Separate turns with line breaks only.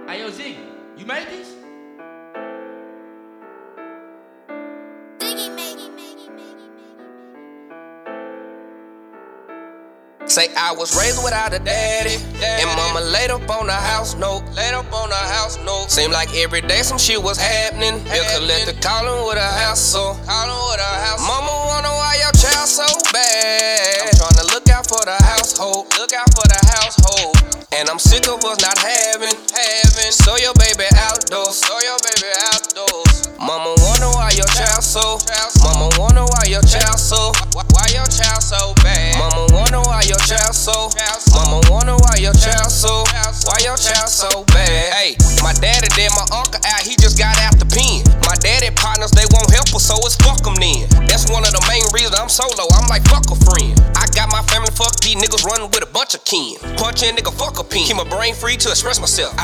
Hey, yo, Ziggy, you made this?
Say I was raised without a daddy, and mama laid up on the house note. Seemed like every day some shit was happening. Bill collector calling with a hassle. Mama wonder why your child so bad. I'm tryna look out for the household. And I'm sick of us not having. So your baby outdoors. Mama wonder why your child so. Mama wonder why your child so. Why your child so bad? Mama wonder why your child so. Mama wonder why your child so. Why your child so bad? Hey, my daddy did my uncle out, he just got out the pen. My daddy partners, they won't help us, so it's fuck them then. That's one of the main reasons I'm solo, I'm like fuck a friend. I got my family, fuck these niggas running with a bunch of kin. Punch a nigga, fuck a pin. Keep my brain free to express myself.